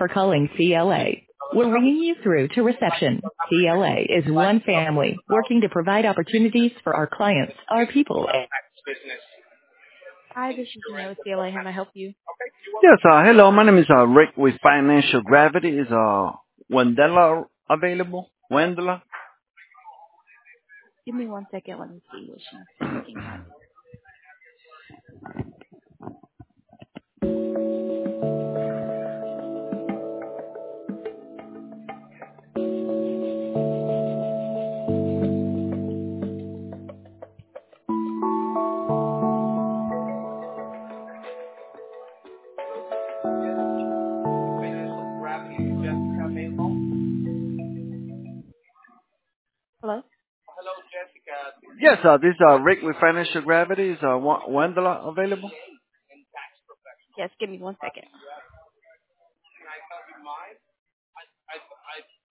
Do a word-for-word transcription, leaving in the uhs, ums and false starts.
for calling C L A. We're ringing you through to reception. C L A is one family working to provide opportunities for our clients, our people. Hi, this is Janelle with C L A. How may I help you? Yes, uh, hello. My name is uh, Rick with Financial Gravity. Is uh, Wendella available? Wendella? Give me one second. Let me see what she's looking at. Hello? Yes, uh, this is uh, Rick with Financial Gravity. Is uh, Wa- Wendella available? Yes, give me one second.